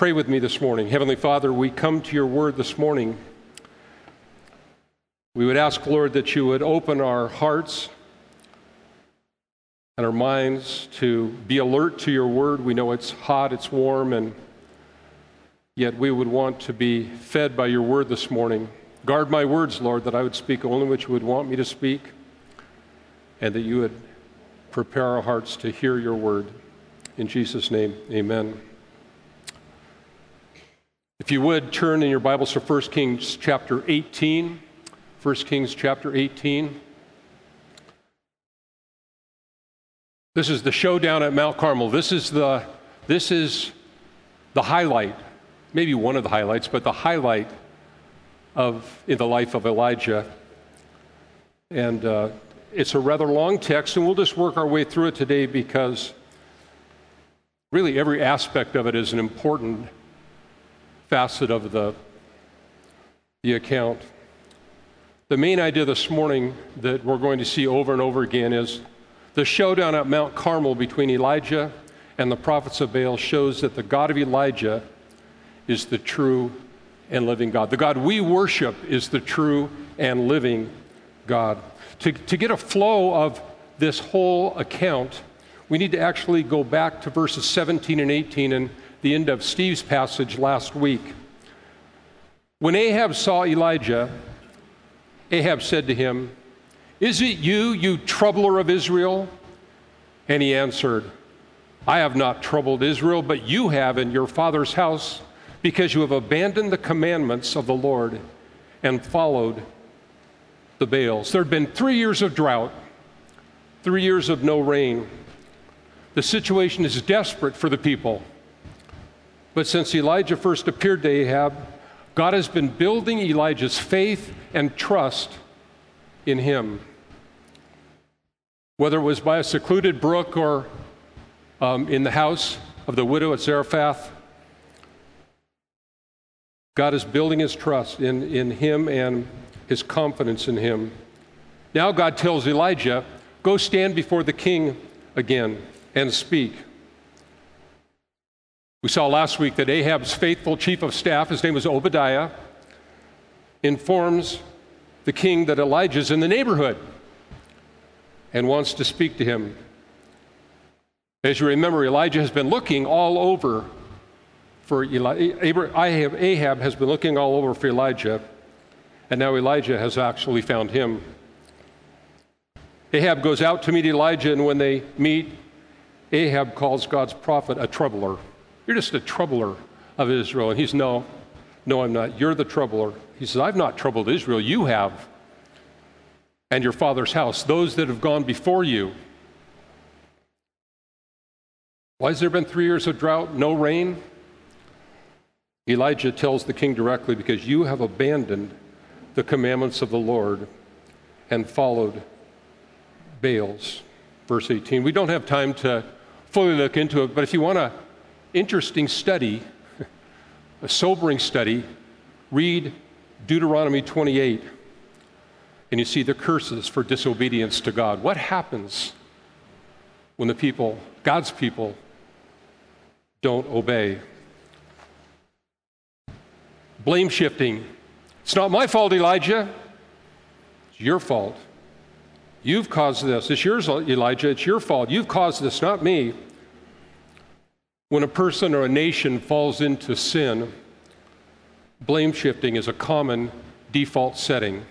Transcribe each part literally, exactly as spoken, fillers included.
Pray with me this morning. Heavenly Father, we come to your word this morning. We would ask, Lord, that you would open our hearts and our minds to be alert to your word. We know it's hot, it's warm, and yet we would want to be fed by your word this morning. Guard my words, Lord, that I would speak only what you would want me to speak, and that you would prepare our hearts to hear your word. In Jesus' name, amen. If you would, turn in your Bibles to First Kings chapter eighteen. First Kings chapter eighteen. This is the showdown at Mount Carmel. This is the, this is the highlight, maybe one of the highlights, but the highlight of in the life of Elijah. And uh, it's a rather long text, and we'll just work our way through it today because really every aspect of it is an important facet of the, the account. The main idea this morning that we're going to see over and over again is the showdown at Mount Carmel between Elijah and the prophets of Baal shows that the God of Elijah is the true and living God. The God we worship is the true and living God. To, to get a flow of this whole account, we need to actually go back to verses seventeen and eighteen and the end of Steve's passage last week. When Ahab saw Elijah, Ahab said to him, "Is it you, you troubler of Israel?" And he answered, "I have not troubled Israel, but you have in your father's house, because you have abandoned the commandments of the Lord and followed the Baals." There had been three years of drought, three years of no rain. The situation is desperate for the people. But since Elijah first appeared to Ahab, God has been building Elijah's faith and trust in him. Whether it was by a secluded brook or um, in the house of the widow at Zarephath, God is building his trust in, in him and his confidence in him. Now God tells Elijah, "Go stand before the king again and speak." We saw last week that Ahab's faithful chief of staff, his name was Obadiah, informs the king that Elijah's in the neighborhood and wants to speak to him. As you remember, Elijah has been looking all over for Eli- Ahab, Ahab has been looking all over for Elijah, and now Elijah has actually found him. Ahab goes out to meet Elijah, and when they meet, Ahab calls God's prophet a troubler. "You're just a troubler of Israel." And he's, no, no, I'm not. You're the troubler. He says, "I've not troubled Israel. You have. And your father's house, those that have gone before you." Why has there been three years of drought, no rain? Elijah tells the king directly, "Because you have abandoned the commandments of the Lord and followed Baals." Verse eighteen. We don't have time to fully look into it, but if you want an interesting study, a sobering study, read Deuteronomy twenty-eight, and you see the curses for disobedience to God. What happens when the people, God's people, don't obey? Blame shifting. "It's not my fault, Elijah. It's your fault. You've caused this. It's yours, Elijah. It's your fault. You've caused this, not me." When a person or a nation falls into sin, blame shifting is a common default setting.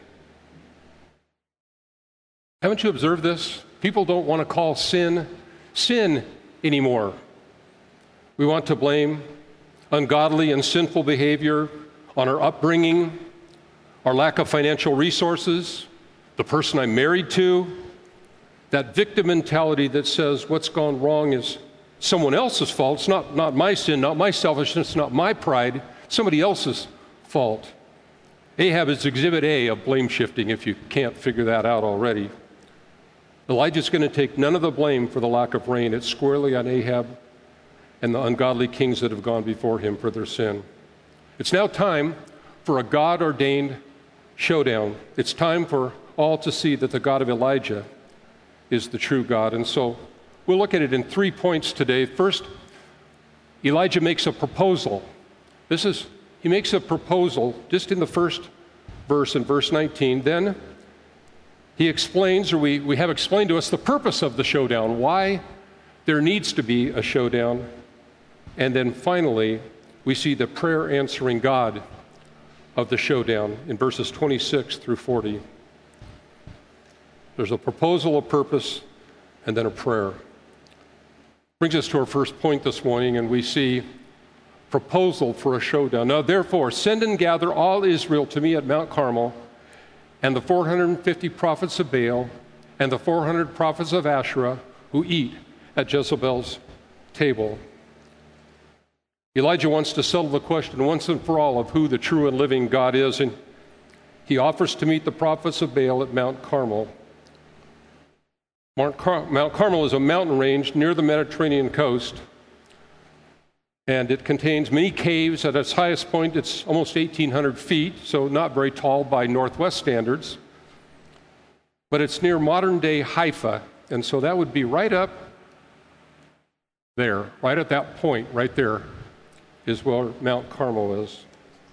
Haven't you observed this? People don't want to call sin sin anymore. We want to blame ungodly and sinful behavior on our upbringing, our lack of financial resources, the person I'm married to. That victim mentality that says what's gone wrong is someone else's fault. It's not, not my sin, not my selfishness, not my pride, somebody else's fault. Ahab is exhibit A of blame shifting, if you can't figure that out already. Elijah's going to take none of the blame for the lack of rain. It's squarely on Ahab and the ungodly kings that have gone before him for their sin. It's now time for a God-ordained showdown. It's time for all to see that the God of Elijah is the true God. And so we'll look at it in three points today. First, Elijah makes a proposal. This is, he makes a proposal just in the first verse, in verse nineteen. Then he explains, or we, we have explained to us the purpose of the showdown, why there needs to be a showdown. And then finally, we see the prayer answering God of the showdown in verses twenty-six through forty. There's a proposal, a purpose, and then a prayer. Brings us to our first point this morning, and we see proposal for a showdown. Now, therefore, send and gather all Israel to me at Mount Carmel, and the four hundred fifty prophets of Baal, and the four hundred prophets of Asherah who eat at Jezebel's table. Elijah wants to settle the question once and for all of who the true and living God is, and he offers to meet the prophets of Baal at Mount Carmel. Mount, Car- Mount Carmel is a mountain range near the Mediterranean coast, and it contains many caves. At its highest point, it's almost eighteen hundred feet, so not very tall by Northwest standards. But it's near modern-day Haifa, and so that would be right up there, right at that point, right there, is where Mount Carmel is.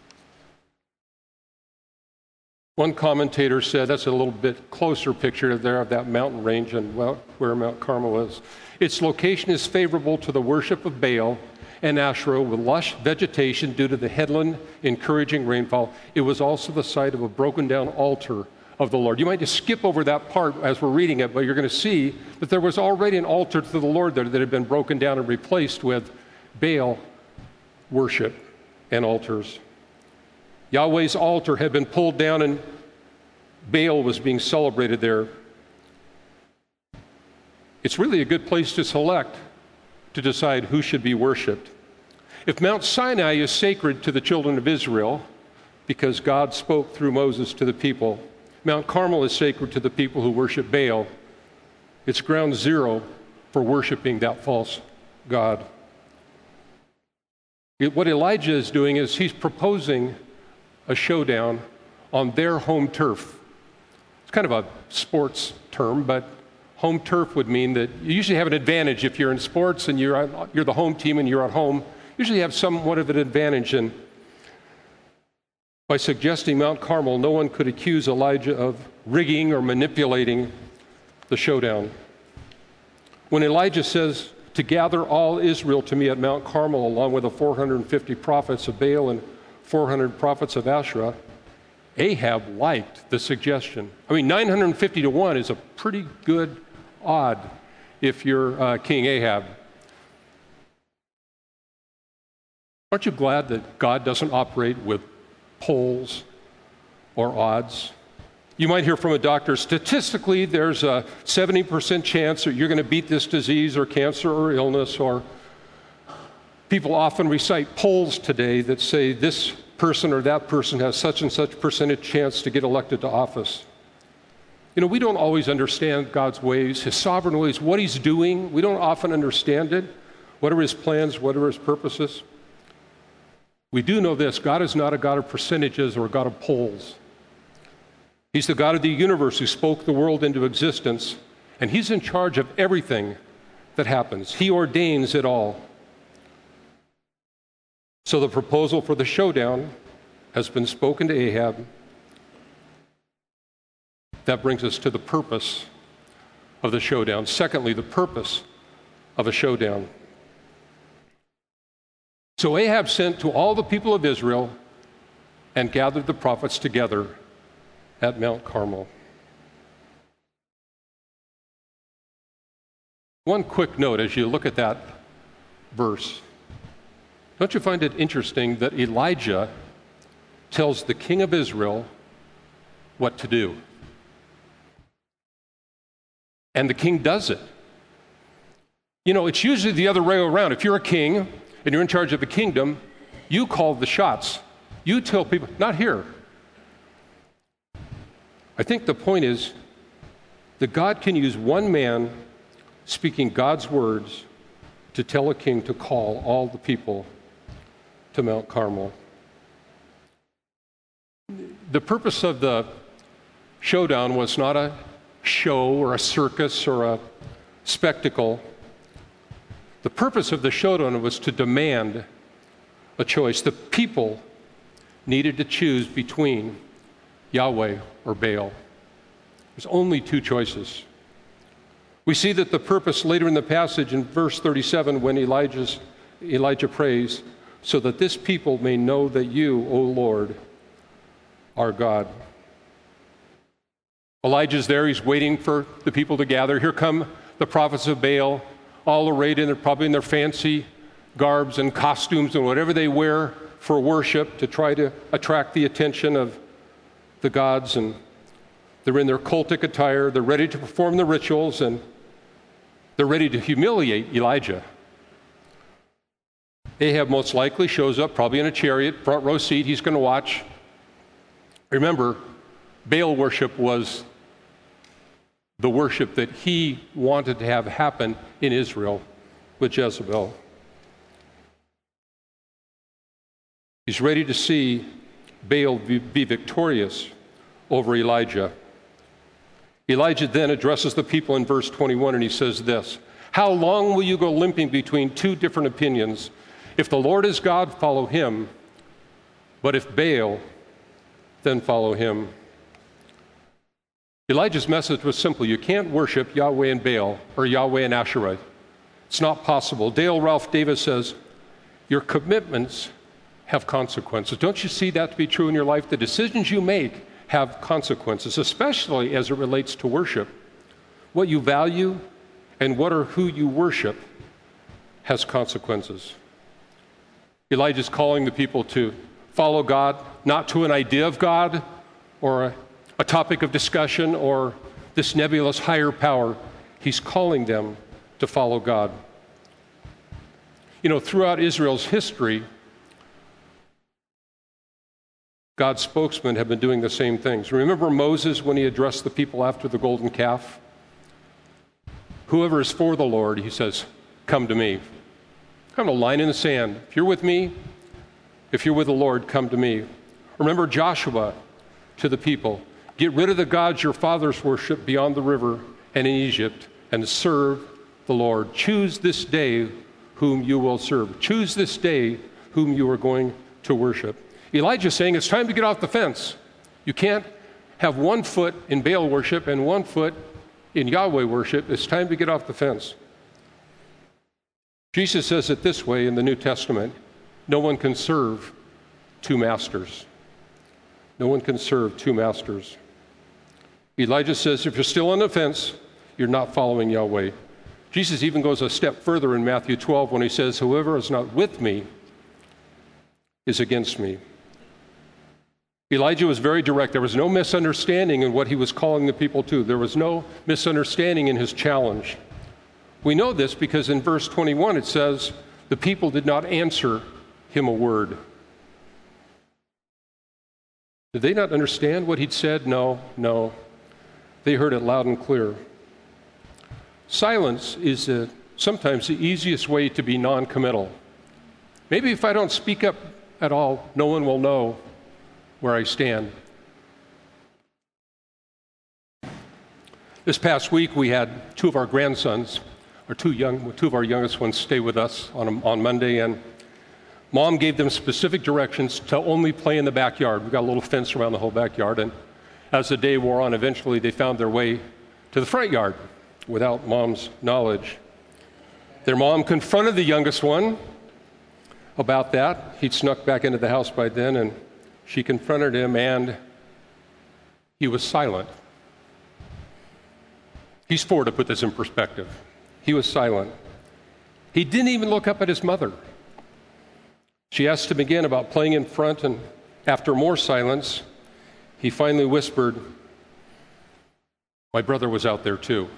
One commentator said that's a little bit closer picture there of that mountain range and where Mount Carmel is. Its location is favorable to the worship of Baal and Asherah with lush vegetation due to the headland encouraging rainfall. It was also the site of a broken down altar of the Lord. You might just skip over that part as we're reading it, but you're going to see that there was already an altar to the Lord there that had been broken down and replaced with Baal worship and altars. Yahweh's altar had been pulled down and Baal was being celebrated there. It's really a good place to select to decide who should be worshiped. If Mount Sinai is sacred to the children of Israel because God spoke through Moses to the people, Mount Carmel is sacred to the people who worship Baal. It's ground zero for worshiping that false god. What Elijah is doing is he's proposing a showdown on their home turf. It's kind of a sports term, but home turf would mean that you usually have an advantage if you're in sports and you're, you're the home team and you're at home. Usually you have somewhat of an advantage. And by suggesting Mount Carmel, no one could accuse Elijah of rigging or manipulating the showdown. When Elijah says to gather all Israel to me at Mount Carmel, along with the four hundred fifty prophets of Baal and four hundred prophets of Asherah, Ahab liked the suggestion. I mean, nine hundred fifty to one is a pretty good odd if you're uh, King Ahab. Aren't you glad that God doesn't operate with polls or odds? You might hear from a doctor, statistically, there's a seventy percent chance that you're going to beat this disease or cancer or illness, or people often recite polls today that say this person or that person has such and such percentage chance to get elected to office. You know, we don't always understand God's ways, his sovereign ways, what he's doing. We don't often understand it. What are his plans? What are his purposes? We do know this: God is not a God of percentages or a God of polls. He's the God of the universe who spoke the world into existence, and he's in charge of everything that happens. He ordains it all. So the proposal for the showdown has been spoken to Ahab. That brings us to the purpose of the showdown. Secondly, the purpose of a showdown. So Ahab sent to all the people of Israel and gathered the prophets together at Mount Carmel. One quick note as you look at that verse. Don't you find it interesting that Elijah tells the king of Israel what to do? And the king does it. You know, it's usually the other way around. If you're a king and you're in charge of a kingdom, you call the shots. You tell people, not here. I think the point is that God can use one man speaking God's words to tell a king to call all the people to Mount Carmel. The purpose of the showdown was not a show or a circus or a spectacle. The purpose of the showdown was to demand a choice. The people needed to choose between Yahweh or Baal. There's only two choices. We see that the purpose later in the passage in verse thirty-seven when Elijah's, Elijah prays, so that this people may know that you, O Lord, are God. Elijah's there. He's waiting for the people to gather. Here come the prophets of Baal, all arrayed in their, probably in their fancy garbs and costumes and whatever they wear for worship to try to attract the attention of the gods. And they're in their cultic attire. They're ready to perform the rituals, and they're ready to humiliate Elijah. Ahab most likely shows up, probably in a chariot, front row seat. He's going to watch. Remember, Baal worship was the worship that he wanted to have happen in Israel with Jezebel. He's ready to see Baal be victorious over Elijah. Elijah then addresses the people in verse twenty-one, and he says this, "How long will you go limping between two different opinions? If the Lord is God, follow him. But if Baal, then follow him." Elijah's message was simple. You can't worship Yahweh and Baal or Yahweh and Asherah. It's not possible. Dale Ralph Davis says, your commitments have consequences. Don't you see that to be true in your life? The decisions you make have consequences, especially as it relates to worship. What you value and what or who you worship has consequences. Elijah's calling the people to follow God, not to an idea of God or a, a topic of discussion or this nebulous higher power. He's calling them to follow God. You know, throughout Israel's history, God's spokesmen have been doing the same things. Remember Moses when he addressed the people after the golden calf? Whoever is for the Lord, he says, come to me. Kind of a line in the sand. If you're with me, if you're with the Lord, come to me. Remember Joshua to the people, get rid of the gods your fathers worshiped beyond the river and in Egypt, and serve the Lord. Choose this day whom you will serve. Choose this day whom you are going to worship. Elijah's saying it's time to get off the fence. You can't have one foot in Baal worship and one foot in Yahweh worship. It's time to get off the fence. Jesus says it this way in the New Testament, no one can serve two masters. No one can serve two masters. Elijah says if you're still on the fence, you're not following Yahweh. Jesus even goes a step further in Matthew twelve when he says, whoever is not with me is against me. Elijah was very direct. There was no misunderstanding in what he was calling the people to. There was no misunderstanding in his challenge. We know this because in verse twenty-one it says, the people did not answer him a word. Did they not understand what he'd said? No, no. They heard it loud and clear. Silence is a, sometimes the easiest way to be non-committal. Maybe if I don't speak up at all, no one will know where I stand. This past week, we had two of our grandsons, or two young, two of our youngest ones, stay with us on on Monday, and Mom gave them specific directions to only play in the backyard. We got a little fence around the whole backyard, and as the day wore on, eventually they found their way to the front yard without Mom's knowledge. Their mom confronted the youngest one about that. He'd snuck back into the house by then, and she confronted him, and he was silent. He's four, to put this in perspective. He was silent. He didn't even look up at his mother. She asked him again about playing in front, and after more silence, he finally whispered, my brother was out there too.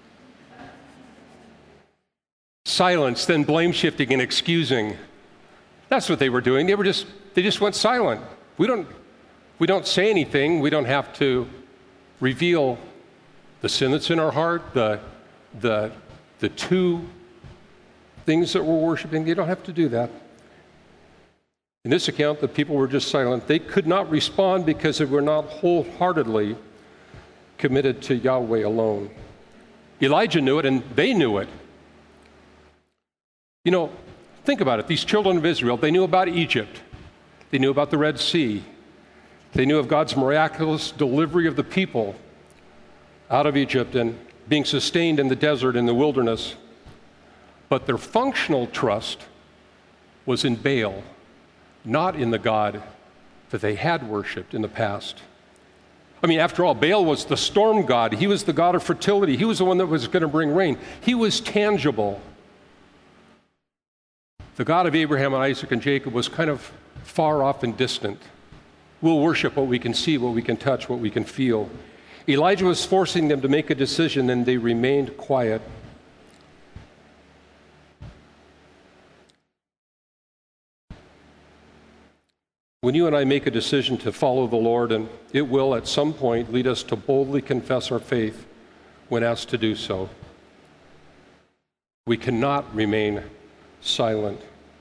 Silence, then blame shifting and excusing. That's what they were doing. They were just, they just went silent. We don't, we don't say anything. We don't have to reveal the sin that's in our heart, the, the, the two things that we're worshiping. You don't have to do that. In this account, the people were just silent. They could not respond because they were not wholeheartedly committed to Yahweh alone. Elijah knew it, and they knew it. You know, Think about it. These children of Israel, they knew about Egypt. They knew about the Red Sea. They knew of God's miraculous delivery of the people out of Egypt and being sustained in the desert, in the wilderness. But their functional trust was in Baal, not in the God that they had worshipped in the past. I mean, after all, Baal was the storm god. He was the god of fertility. He was the one that was going to bring rain. He was tangible. The God of Abraham and Isaac and Jacob was kind of far off and distant. We'll worship what we can see, what we can touch, what we can feel. Elijah was forcing them to make a decision, and they remained quiet. When you and I make a decision to follow the Lord, and it will at some point lead us to boldly confess our faith when asked to do so, we cannot remain silent.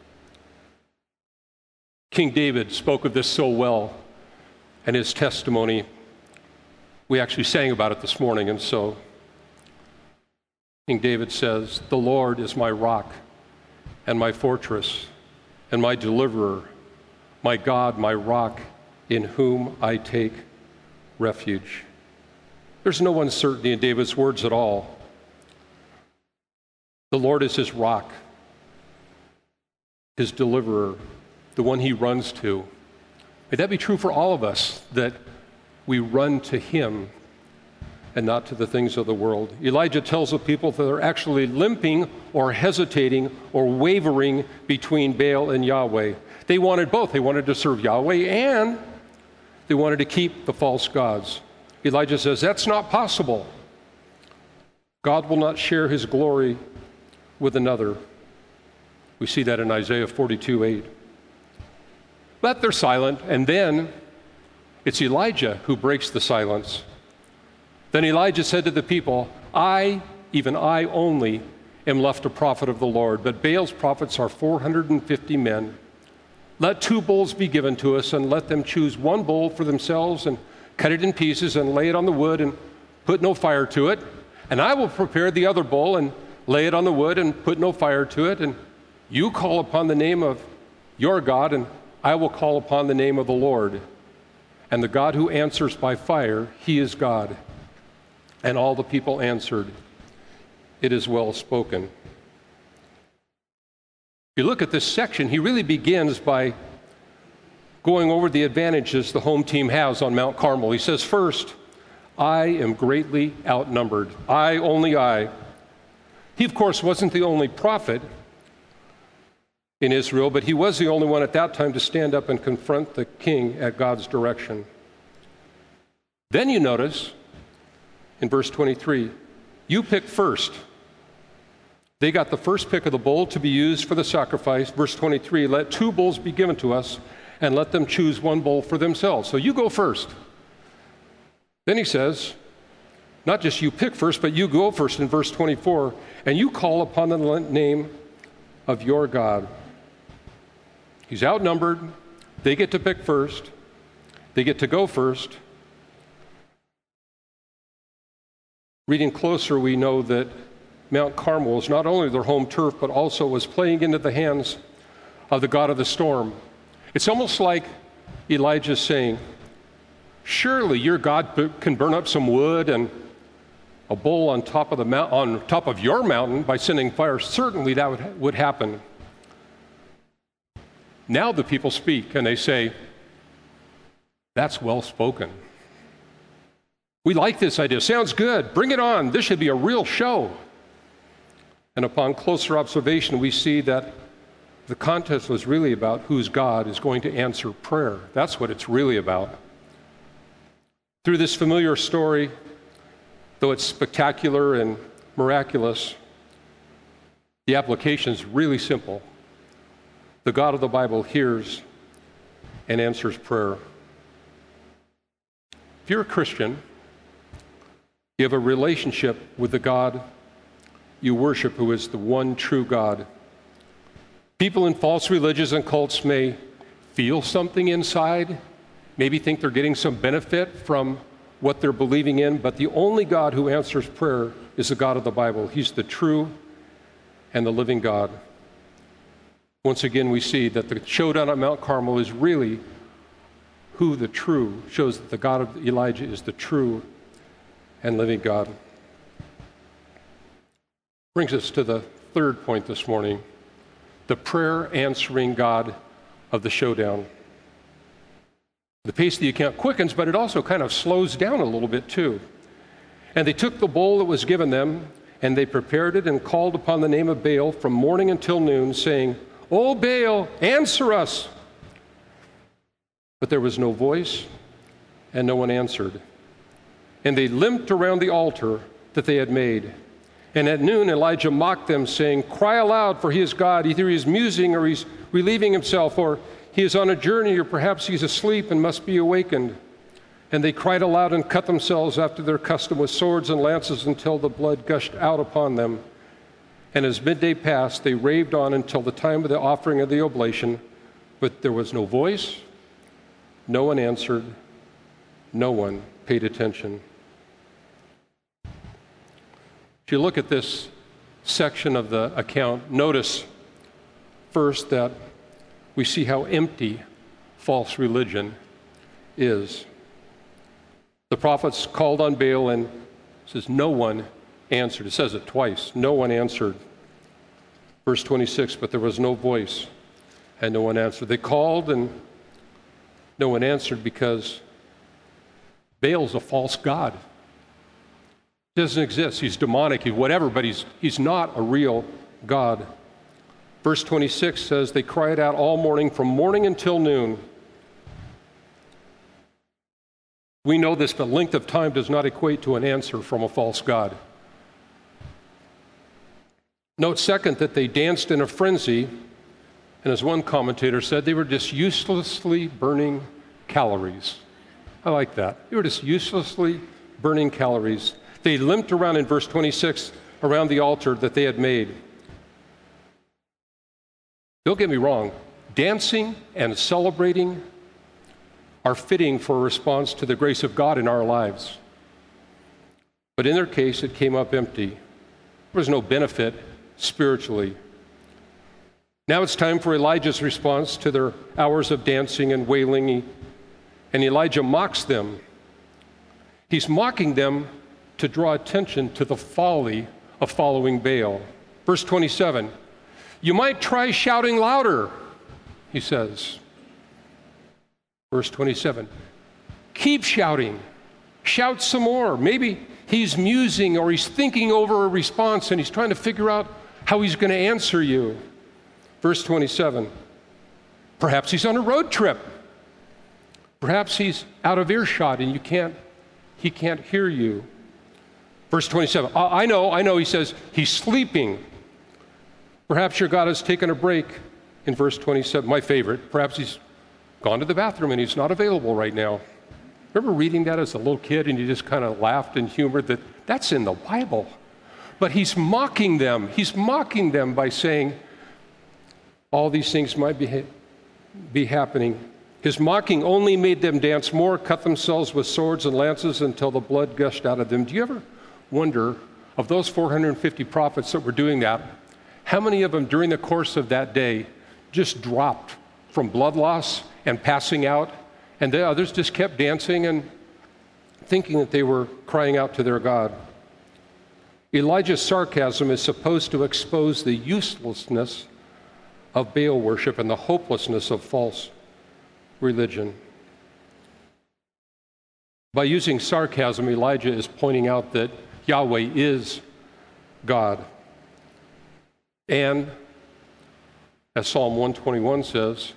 King David spoke of this so well, and his testimony, we actually sang about it this morning, and so King David says, "The Lord is my rock and my fortress and my deliverer, my God, my rock, in whom I take refuge." There's no uncertainty in David's words at all. The Lord is his rock, his deliverer, the one he runs to. May that be true for all of us, that we run to him and not to the things of the world. Elijah tells the people that they're actually limping or hesitating or wavering between Baal and Yahweh. They wanted both. They wanted to serve Yahweh and they wanted to keep the false gods. Elijah says, that's not possible. God will not share his glory with another. We see that in Isaiah forty-two eight. But they're silent, and then it's Elijah who breaks the silence. Then Elijah said to the people, I, even I only, am left a prophet of the Lord, but Baal's prophets are four hundred fifty men. Let two bulls be given to us, and let them choose one bull for themselves, and cut it in pieces, and lay it on the wood, and put no fire to it. And I will prepare the other bull, and lay it on the wood, and put no fire to it. And you call upon the name of your God, and I will call upon the name of the Lord. And the God who answers by fire, he is God. And all the people answered, it is well spoken. If you look at this section, he really begins by going over the advantages the home team has on Mount Carmel. He says, first, I am greatly outnumbered. I, only I. He, of course, wasn't the only prophet in Israel, but he was the only one at that time to stand up and confront the king at God's direction. Then you notice in verse twenty-three, you pick first. They got the first pick of the bull to be used for the sacrifice. Verse twenty-three, let two bulls be given to us, and let them choose one bull for themselves. So you go first. Then he says, not just you pick first, but you go first in verse twenty-four, and you call upon the name of your God. He's outnumbered. They get to pick first. They get to go first. Reading closer, we know that Mount Carmel is not only their home turf, but also was playing into the hands of the God of the storm. It's almost like Elijah saying, surely your God can burn up some wood and a bull on top of the mount, on top of your mountain by sending fire. Certainly that would, would happen. Now the people speak and they say, that's well spoken. We like this idea. Sounds good. Bring it on. This should be a real show. And upon closer observation, we see that the contest was really about whose God is going to answer prayer. That's what it's really about. Through this familiar story, though it's spectacular and miraculous, the application is really simple. The God of the Bible hears and answers prayer. If you're a Christian, you have a relationship with the God you worship, who is the one true God. People in false religions and cults may feel something inside, maybe think they're getting some benefit from what they're believing in, but the only God who answers prayer is the God of the Bible. He's the true and the living God. Once again, we see that the showdown at Mount Carmel is really who the true, shows that the God of Elijah is the true and living God. Brings us to the third point this morning, the prayer answering God of the showdown. The pace of the account quickens, but it also kind of slows down a little bit too. And they took the bowl that was given them, and they prepared it and called upon the name of Baal from morning until noon, saying, "O Baal, answer us." But there was no voice, and no one answered. And they limped around the altar that they had made. And at noon Elijah mocked them, saying, "Cry aloud, for he is God. Either he is musing, or he's relieving himself, or he is on a journey, or perhaps he's asleep and must be awakened." And they cried aloud and cut themselves after their custom with swords and lances until the blood gushed out upon them. And as midday passed, they raved on until the time of the offering of the oblation. But there was no voice, no one answered, no one paid attention. If you look at this section of the account, notice first that we see how empty false religion is. The prophets called on Baal, and it says no one answered. It says it twice. No one answered. Verse twenty-six, but there was no voice, and no one answered. They called, and no one answered because Baal's a false god. He doesn't exist. He's demonic, he's whatever, but he's, he's not a real God. Verse twenty-six says, they cried out all morning, from morning until noon. We know this, but length of time does not equate to an answer from a false god. Note second that they danced in a frenzy, and as one commentator said, they were just uselessly burning calories. I like that. They were just uselessly burning calories. They limped around in verse twenty-six around the altar that they had made. Don't get me wrong, dancing and celebrating are fitting for a response to the grace of God in our lives. But in their case, it came up empty. There was no benefit spiritually. Now it's time for Elijah's response to their hours of dancing and wailing, and Elijah mocks them. He's mocking them to draw attention to the folly of following Baal. Verse twenty-seven, you might try shouting louder, he says. Verse twenty-seven, keep shouting, shout some more. Maybe he's musing or he's thinking over a response and he's trying to figure out how he's going to answer you. Verse twenty-seven, perhaps he's on a road trip. Perhaps he's out of earshot and you can't, he can't hear you. Verse twenty-seven, I know, I know, he says, he's sleeping. Perhaps your God has taken a break. In verse twenty-seven, my favorite, perhaps he's gone to the bathroom and he's not available right now. Remember reading that as a little kid and you just kind of laughed and humored that that's in the Bible. But he's mocking them. He's mocking them by saying all these things might be, be happening. His mocking only made them dance more, cut themselves with swords and lances until the blood gushed out of them. Do you ever wonder, of those four hundred fifty prophets that were doing that, how many of them during the course of that day just dropped from blood loss and passing out, and the others just kept dancing and thinking that they were crying out to their God? Elijah's sarcasm is supposed to expose the uselessness of Baal worship and the hopelessness of false religion. By using sarcasm, Elijah is pointing out that Yahweh is God. And, as Psalm one twenty-one says,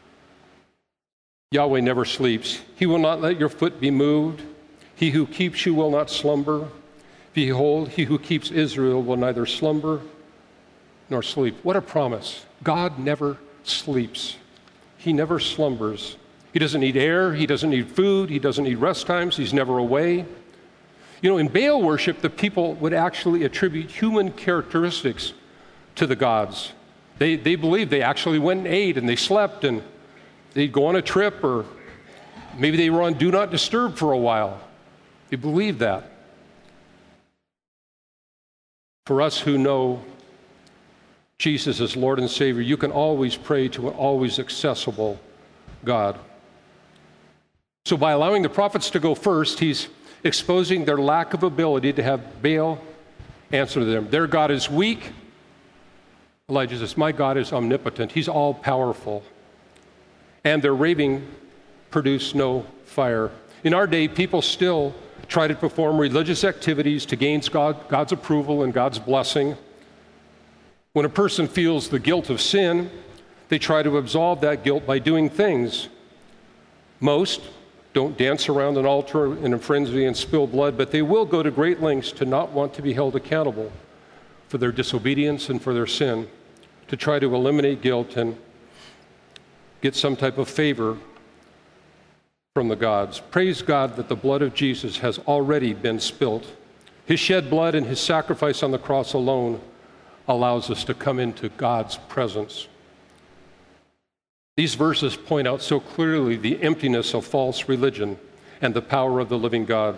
Yahweh never sleeps. He will not let your foot be moved. He who keeps you will not slumber. Behold, he who keeps Israel will neither slumber nor sleep. What a promise. God never sleeps. He never slumbers. He doesn't need air. He doesn't need food. He doesn't need rest times. He's never away. You know, in Baal worship, the people would actually attribute human characteristics to the gods. They, they believed they actually went and ate and they slept and they'd go on a trip, or maybe they were on do not disturb for a while. They believed that. For us who know Jesus as Lord and Savior, you can always pray to an always accessible God. So by allowing the prophets to go first, he's exposing their lack of ability to have Baal answer to them. Their God is weak. Elijah says, my God is omnipotent. He's all-powerful. And their raving produced no fire. In our day, people still try to perform religious activities to gain God, God's approval and God's blessing. When a person feels the guilt of sin, they try to absolve that guilt by doing things. Most don't dance around an altar in a frenzy and spill blood, but they will go to great lengths to not want to be held accountable for their disobedience and for their sin, to try to eliminate guilt and get some type of favor from the gods. Praise God that the blood of Jesus has already been spilt. His shed blood and his sacrifice on the cross alone allows us to come into God's presence. These verses point out so clearly the emptiness of false religion and the power of the living God.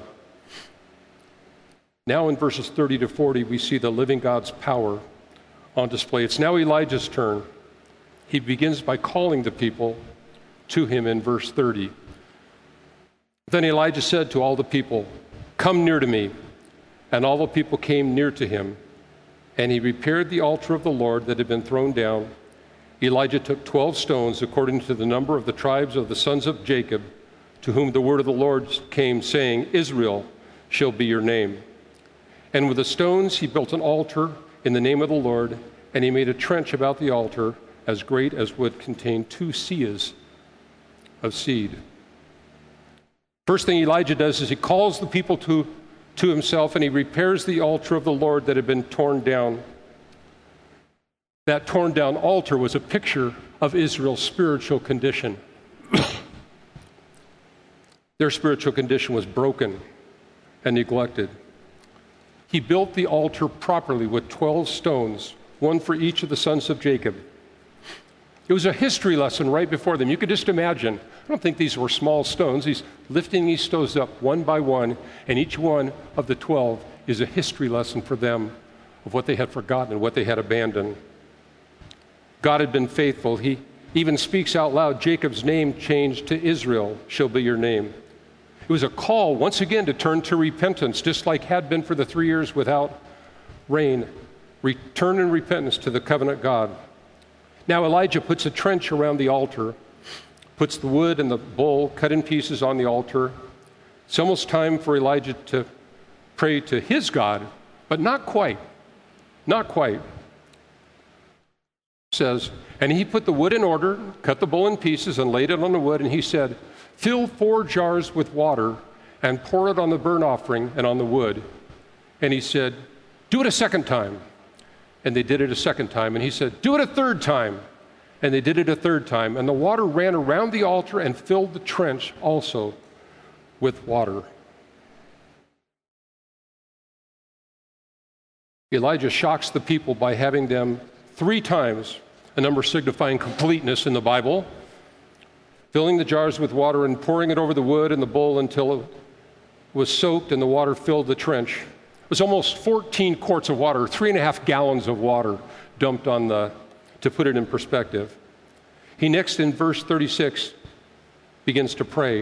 Now in verses thirty to forty, we see the living God's power on display. It's now Elijah's turn. He begins by calling the people to him in verse thirty. Then Elijah said to all the people, "Come near to me." And all the people came near to him. And he repaired the altar of the Lord that had been thrown down. Elijah took twelve stones, according to the number of the tribes of the sons of Jacob, to whom the word of the Lord came, saying, Israel shall be your name. And with the stones he built an altar in the name of the Lord, and he made a trench about the altar as great as would contain two seahs of seed. First thing Elijah does is he calls the people to, to himself, and he repairs the altar of the Lord that had been torn down. That torn down altar was a picture of Israel's spiritual condition. Their spiritual condition was broken and neglected. He built the altar properly with twelve stones, one for each of the sons of Jacob. It was a history lesson right before them. You could just imagine. I don't think these were small stones. He's lifting these stones up one by one, and each one of the twelve is a history lesson for them of what they had forgotten and what they had abandoned. God had been faithful. He even speaks out loud, Jacob's name changed to Israel shall be your name. It was a call once again to turn to repentance, just like had been for the three years without rain. Return in repentance to the covenant God. Now Elijah puts a trench around the altar, puts the wood and the bull cut in pieces on the altar. It's almost time for Elijah to pray to his God, but not quite. Not quite. Says, and he put the wood in order, cut the bull in pieces, and laid it on the wood, and he said, fill four jars with water and pour it on the burnt offering and on the wood. And he said, do it a second time. And they did it a second time. And he said, do it a third time. And they did it a third time. And the water ran around the altar and filled the trench also with water. Elijah shocks the people by having them three times, a number signifying completeness in the Bible, filling the jars with water and pouring it over the wood and the bull until it was soaked and the water filled the trench. It was almost fourteen quarts of water, three and a half gallons of water dumped on the, to put it in perspective. He next, in verse thirty-six, begins to pray.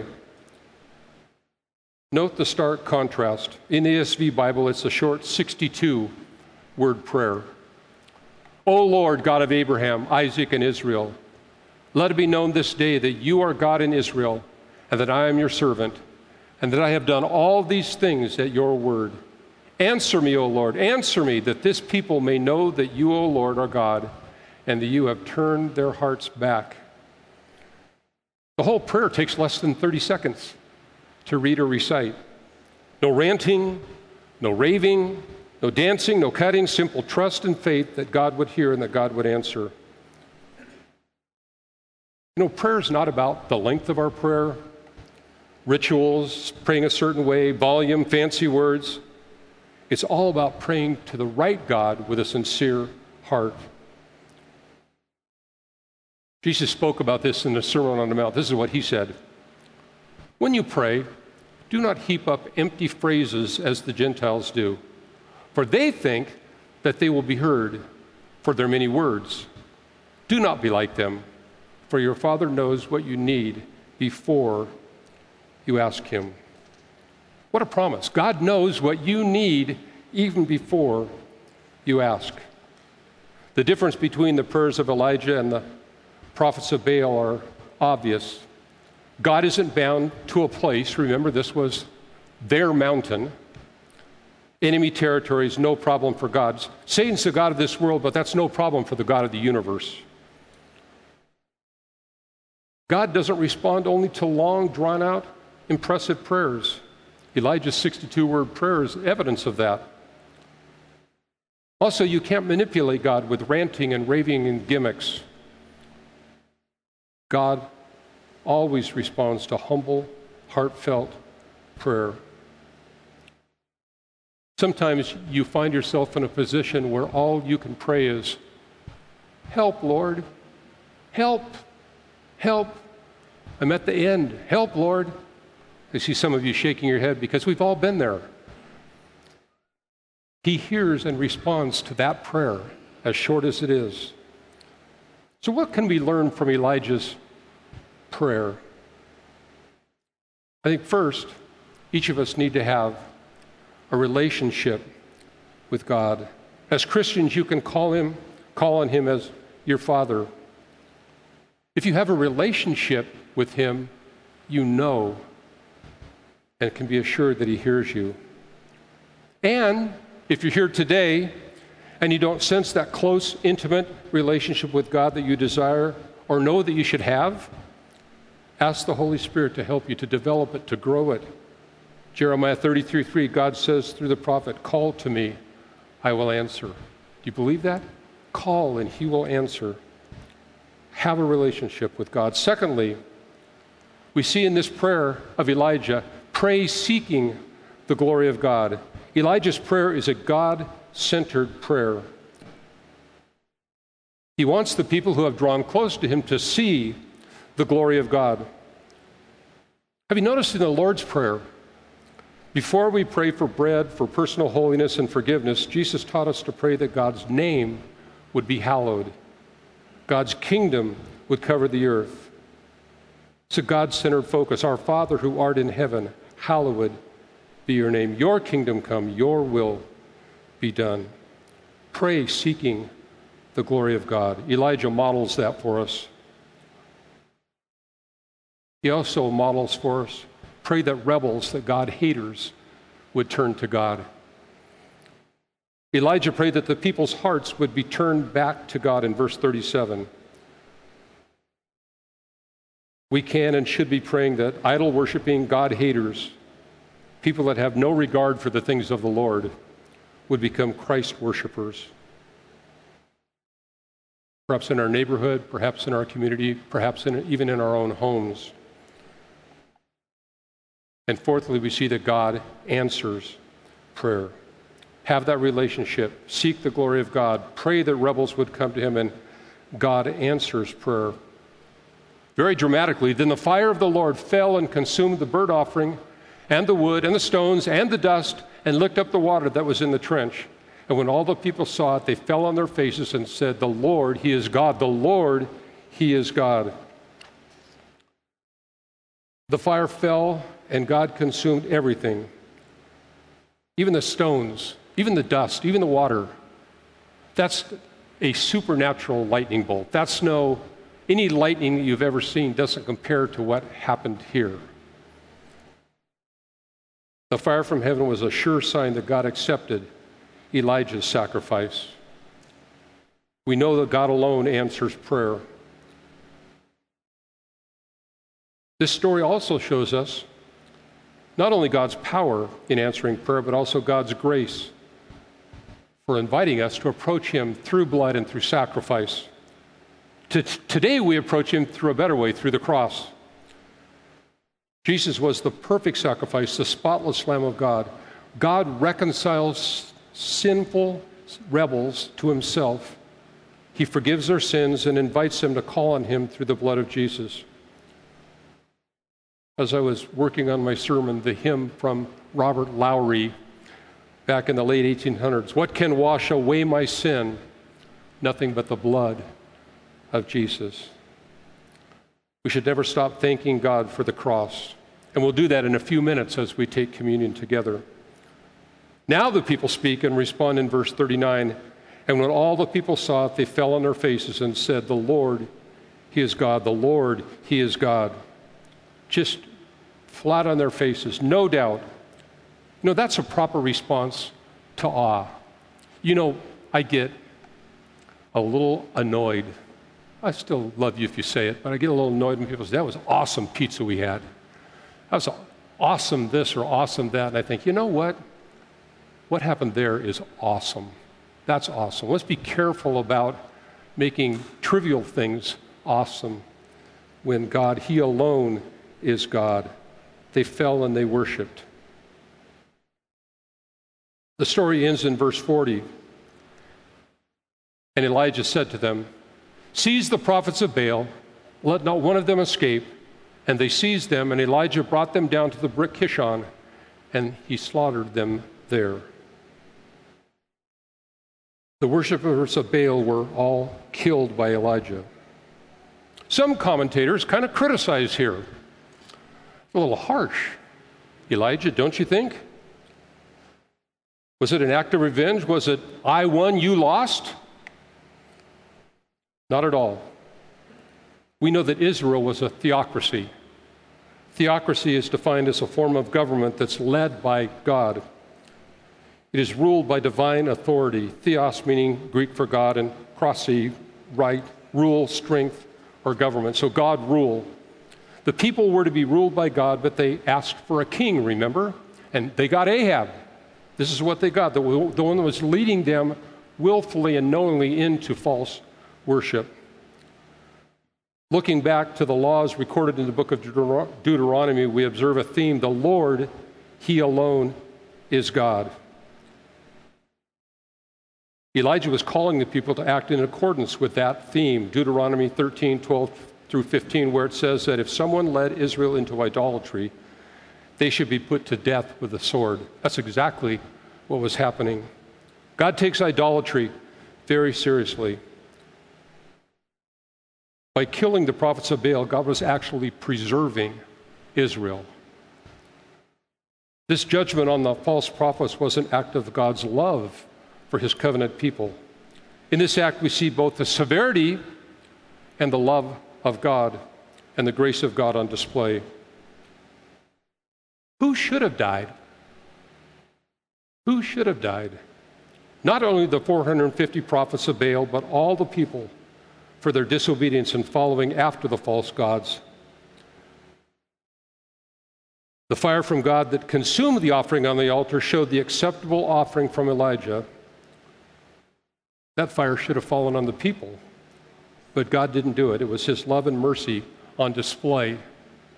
Note the stark contrast. In the E S V Bible, it's a short sixty-two word prayer. O Lord, God of Abraham, Isaac, and Israel, let it be known this day that you are God in Israel, and that I am your servant, and that I have done all these things at your word. Answer me, O Lord, answer me, that this people may know that you, O Lord, are God, and that you have turned their hearts back. The whole prayer takes less than thirty seconds to read or recite. No ranting, no raving, no dancing, no cutting, simple trust and faith that God would hear and that God would answer. You know, prayer is not about the length of our prayer, rituals, praying a certain way, volume, fancy words. It's all about praying to the right God with a sincere heart. Jesus spoke about this in the Sermon on the Mount. This is what he said. When you pray, do not heap up empty phrases as the Gentiles do, for they think that they will be heard for their many words. Do not be like them, for your Father knows what you need before you ask him. What a promise. God knows what you need even before you ask. The difference between the prayers of Elijah and the prophets of Baal are obvious. God isn't bound to a place. Remember, this was their mountain. Enemy territory is no problem for God. Satan's the God of this world, but that's no problem for the God of the universe. God doesn't respond only to long, drawn-out, impressive prayers. Elijah's sixty-two word prayer is evidence of that. Also, you can't manipulate God with ranting and raving and gimmicks. God always responds to humble, heartfelt prayer. Sometimes you find yourself in a position where all you can pray is, "Help, Lord. Help. Help. I'm at the end. Help, Lord." I see some of you shaking your head because we've all been there. He hears and responds to that prayer, as short as it is. So what can we learn from Elijah's prayer? I think first, each of us need to have a relationship with God. As Christians, you can call him, call on him as your Father. If you have a relationship with him, you know and can be assured that he hears you. And if you're here today and you don't sense that close, intimate relationship with God that you desire or know that you should have, ask the Holy Spirit to help you to develop it, to grow it. Jeremiah thirty-three three, God says through the prophet, "Call to me, I will answer." Do you believe that? Call and he will answer. Have a relationship with God. Secondly, we see in this prayer of Elijah, pray seeking the glory of God. Elijah's prayer is a God-centered prayer. He wants the people who have drawn close to him to see the glory of God. Have you noticed in the Lord's Prayer, before we pray for bread, for personal holiness and forgiveness, Jesus taught us to pray that God's name would be hallowed. God's kingdom would cover the earth. It's a God-centered focus. Our Father who art in heaven, hallowed be your name. Your kingdom come, your will be done. Pray seeking the glory of God. Elijah models that for us. He also models for us, pray that rebels, that God haters, would turn to God. Elijah prayed that the people's hearts would be turned back to God in verse thirty-seven. We can and should be praying that idol-worshiping God haters, people that have no regard for the things of the Lord, would become Christ worshipers. Perhaps in our neighborhood, perhaps in our community, perhaps in, even in our own homes. And fourthly, we see that God answers prayer. Have that relationship. Seek the glory of God. Pray that rebels would come to him, and God answers prayer. Very dramatically, then the fire of the Lord fell and consumed the burnt offering and the wood and the stones and the dust and licked up the water that was in the trench. And when all the people saw it, they fell on their faces and said, "The Lord, he is God. The Lord, he is God." The fire fell and God consumed everything. Even the stones, even the dust, even the water. That's a supernatural lightning bolt. That's no, any lightning that you've ever seen doesn't compare to what happened here. The fire from heaven was a sure sign that God accepted Elijah's sacrifice. We know that God alone answers prayer. This story also shows us not only God's power in answering prayer, but also God's grace for inviting us to approach him through blood and through sacrifice. To, today we approach him through a better way, through the cross. Jesus was the perfect sacrifice, the spotless Lamb of God. God reconciles sinful rebels to himself. He forgives their sins and invites them to call on him through the blood of Jesus. As I was working on my sermon, the hymn from Robert Lowry back in the late eighteen hundreds, "What can wash away my sin? nothing but the blood of Jesus. We should never stop thanking God for the cross. And we'll do that in a few minutes as we take communion together. Now the people speak and respond in verse thirty-nine. And when all the people saw it, they fell on their faces and said, "The Lord, He is God. The Lord, He is God." Just flat on their faces, no doubt. You know, that's a proper response to awe. You know, I get a little annoyed. I still love you if you say it, but I get a little annoyed when people say, "That was awesome pizza we had. That was awesome this or awesome that." And I think, you know what? What happened there is awesome. That's awesome. Let's be careful about making trivial things awesome when God, He alone is God. They fell and they worshiped. The story ends in verse forty. And Elijah said to them, "Seize the prophets of Baal, let not one of them escape." And they seized them, and Elijah brought them down to the brook Kishon, and he slaughtered them there. The worshipers of Baal were all killed by Elijah. Some commentators kind of criticize here. A little harsh. Elijah, don't you think? Was it an act of revenge? Was it, I won, you lost? Not at all. We know that Israel was a theocracy. Theocracy is defined as a form of government that's led by God. It is ruled by divine authority. Theos meaning Greek for God, and krasi, right, rule, strength, or government. So God rule. The people were to be ruled by God, but they asked for a king, remember? And they got Ahab. This is what they got, the, the one that was leading them willfully and knowingly into false worship. Looking back to the laws recorded in the book of Deuteron- Deuteronomy, we observe a theme. The Lord, He alone is God. Elijah was calling the people to act in accordance with that theme. Deuteronomy thirteen, twelve through fifteen, where it says that if someone led Israel into idolatry, they should be put to death with a sword. That's exactly what was happening. God takes idolatry very seriously. By killing the prophets of Baal, God was actually preserving Israel. This judgment on the false prophets was an act of God's love for His covenant people. In this act, we see both the severity and the love of God and the grace of God on display. Who should have died? Who should have died? Not only the four hundred fifty prophets of Baal, but all the people for their disobedience and following after the false gods. The fire from God that consumed the offering on the altar showed the acceptable offering from Elijah. That fire should have fallen on the people, but God didn't do it. It was His love and mercy on display. You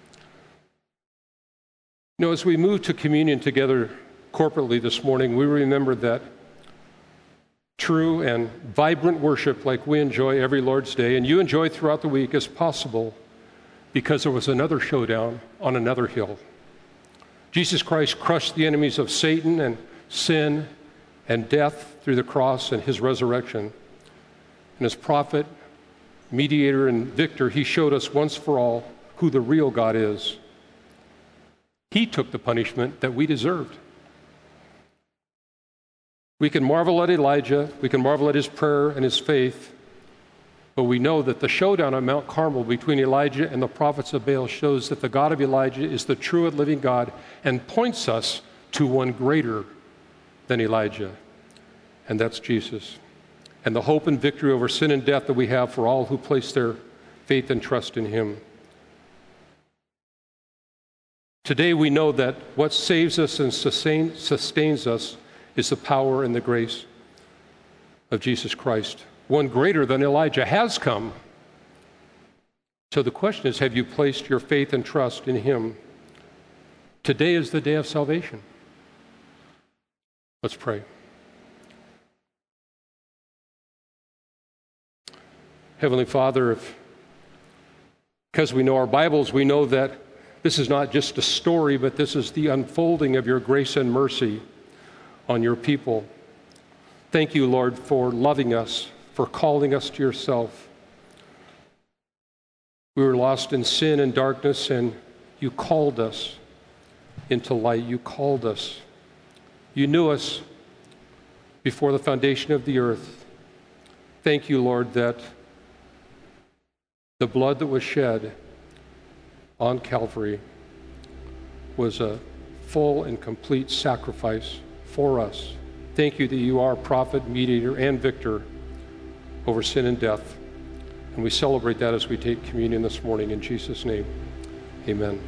know, as we move to communion together corporately this morning, we remember that true and vibrant worship like we enjoy every Lord's Day and you enjoy throughout the week is possible because there was another showdown on another hill. Jesus Christ crushed the enemies of Satan and sin and death through the cross and His resurrection. And as prophet, mediator, and victor, He showed us once for all who the real God is. He took the punishment that we deserved. We can marvel at Elijah, we can marvel at his prayer and his faith, but we know that the showdown on Mount Carmel between Elijah and the prophets of Baal shows that the God of Elijah is the true and living God and points us to one greater than Elijah, and that's Jesus. And the hope and victory over sin and death that we have for all who place their faith and trust in Him. Today we know that what saves us and sustain, sustains us is the power and the grace of Jesus Christ. One greater than Elijah has come. So the question is, have you placed your faith and trust in Him? Today is the day of salvation. Let's pray. Heavenly Father, if, because we know our Bibles, we know that this is not just a story, but this is the unfolding of your grace and mercy on your people. Thank you, Lord, for loving us, for calling us to yourself. We were lost in sin and darkness, and you called us into light. You called us. You knew us before the foundation of the earth. Thank you, Lord, that the blood that was shed on Calvary was a full and complete sacrifice for us. Thank you that you are prophet, mediator, and victor over sin and death. And we celebrate that as we take communion this morning in Jesus' name. Amen.